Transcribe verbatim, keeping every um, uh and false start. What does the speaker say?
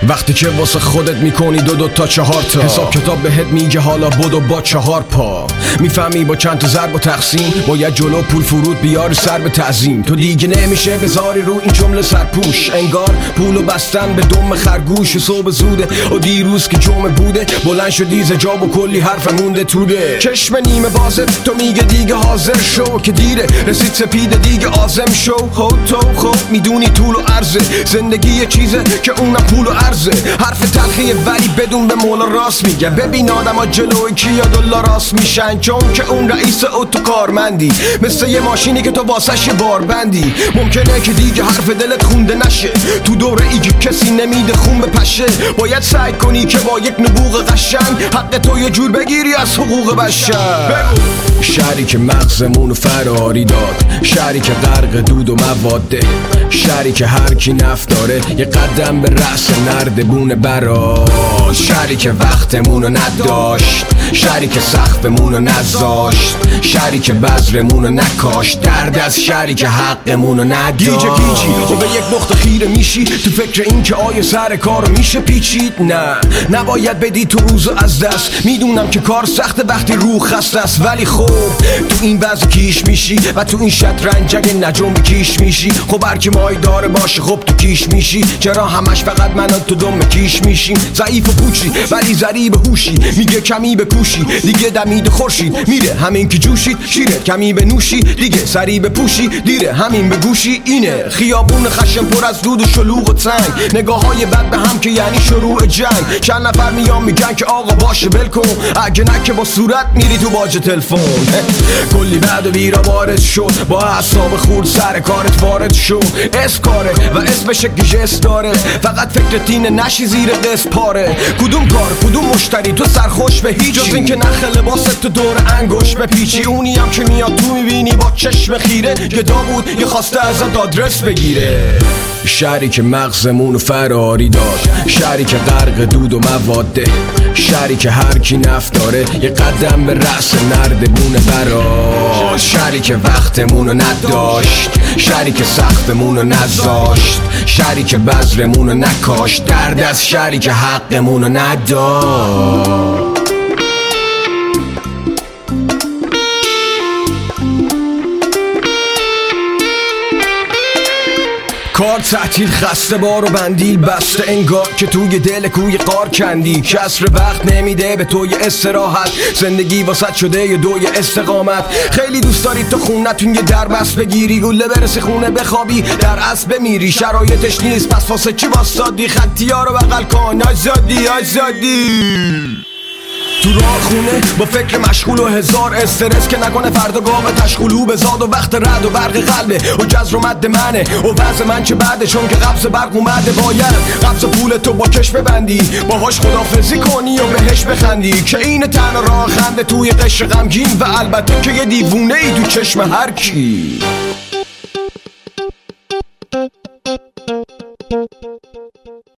وقتی که واسه خودت میکنی دو دو تا چهار تا حساب کتاب بهت میگه حالا بدو با چهار پا. میفهمی با چند تا ضرب و تقسیم باید جلو پول فرود بیاری سر به تعظیم. تو دیگه نمیشه بذاری رو این جمله سرپوش، انگار پولو بستن به دم خرگوش. صبح زوده و دیروز که جمعه بوده بلند شدی ز جا و کلی حرف مونده توده. چشم نیمه بازت تو میگه دیگه حاضر شو که دیره رسید سپیده دیگه آزم شو. خود تو خب میدونی طول و عرضه زندگی یه چیزه که اونم پول و عرضه. حرف تلخیه ولی بدون به مولا راست میگه. ببین آدم ها جلوی کیا دلا راست میشن چون که اون رئیس اوتو کارمندی، مثل یه ماشینی که تو واسش بار بندی. ممکنه که دیگه حرف دلت خونده نشه تو دوره ای که کسی نمیده خون بپشه. باید سعی کنی که با یک نبوغ قشنگ حق تو یه جور بگیری از حقوق بشر. شهری که مغزمونو فراری داد، شهری که غرق دود و مواده، شهری که هر کی نفت داره یه قدم به رأس نردبونه براش. شهری که وقتمونو نداشت، شهری که سقفمونو نذاشت، شهری که بذرمونو نکاشت. درد از شهری که حقمونو نداشت. گیجه گیجی و به یک نقطه خیره میشی تو فکر این که آیا سر کارو میشه پیچید. نه نباید بدی تو روزو از دست. میدونم که کار سخته وقتی روح خسته است، ولی خب تو این وضع کیش میشی و تو این شطرنج اگه نجوم کیش میشی. خب هر کی مای داره باشه خب تو کیش میشی. چرا همش فقط من تو دم کیش میشیم؟ ضعیف و پوچی ولی ضریب هوشی، میگه کمی بکوشی دیگه دمید خورشید میره. همین که جوشید شیرت کمی بنوشی دیگه سری بپوشی دیره. همین به گوشی اینه خیابون خشم پر از دود و شلوغ و تنگ، نگاه های بد به هم که یعنی شروع جنگ. چند نفر میان میگن که آقا باشه ول کن، اگه نه که با صورت میری تو باج تلفن. کلی بعد و بیرا وارد شد با اعصاب خورد سر کارت وارد شو. اسکاره و اسمش گیجس داره، فقط فکر تینه نشی زیر قسط پاره. کدوم کار کدوم مشتری تو سرخوش به هیچ جز این که نخ لباست تو دور انگوش بپیچی. اونی هم که میاد تو میبینی با چشم خیره گدا بود یه خواسته ازت آدرس بگیره. شهری که مغزمونو فراری داد، شهری که غرق دود و مواده، شهری که هر کی نفت داره یه قدم به رأس نردبونه براش. شهری که وقتمونو نداشت، شهری که سقفمونو نذاشت، شهری که بذرمونو نکاشت. درد از شهری که حقمونو نداشت. کار تعطیل خسته بار و بندیل بسته، انگار که توی دل کوی قار کندی. کسر وقت نمیده به توی استراحت، زندگی واسط شده یه دوی استقامت. خیلی دوست داری تو خونتون یه دربست بگیری، گله برسی خونه بخوابی در اصل بمیری. شرایطش نیست پس واسه چی واسادی؟ خطی ها رو بغل کن آزادی آزادی. تو راه خونه با فکر مشغول و هزار استرس که نکنه فردا گام تشغولو بزاد. و وقت رد و برق قلبه و جزر و مد منه و وضع من چه بعده چون که قبض برق اومده. باید قبض پول تو با کش ببندی، باهاش خدافزی کنی و بهش بخندی که این تن راه خنده توی قشر غمگین. و البته که یه دیوونه ای تو چشم هر کی. Thank you.